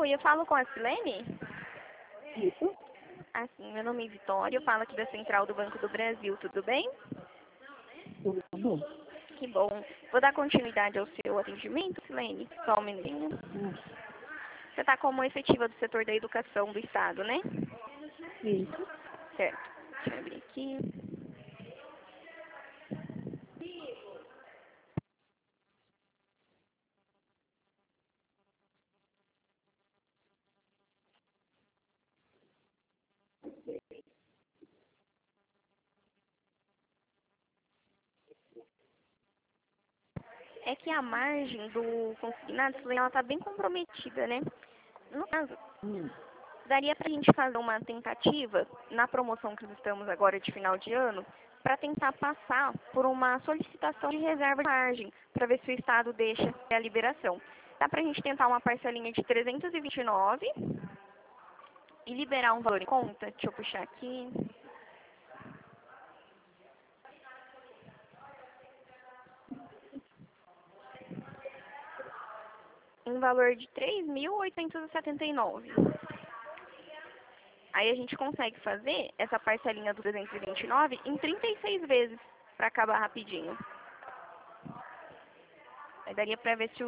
Oi, eu falo com a Silene? Isso, Assim, meu nome é Vitória, eu falo aqui da Central do Banco do Brasil, tudo bem? tudo bom. Que bom. Vou dar continuidade ao seu atendimento, Silene? Só um minutinho. Você está como efetiva do setor da educação do Estado, né? Isso. Certo. Deixa eu abrir aqui. É que a margem do consignado, Silene, ela está bem comprometida, né? No caso, Hum. daria para a gente fazer uma tentativa, na promoção que nós estamos agora de final de ano, para tentar passar por uma solicitação de reserva de margem, para ver se o Estado deixa a liberação. Dá para a gente tentar uma parcelinha de 329 e liberar um valor em conta? Deixa eu puxar aqui. Um valor de 3.879. Aí a gente consegue fazer essa parcelinha do 329 em 36 vezes, para acabar rapidinho. Aí daria para ver se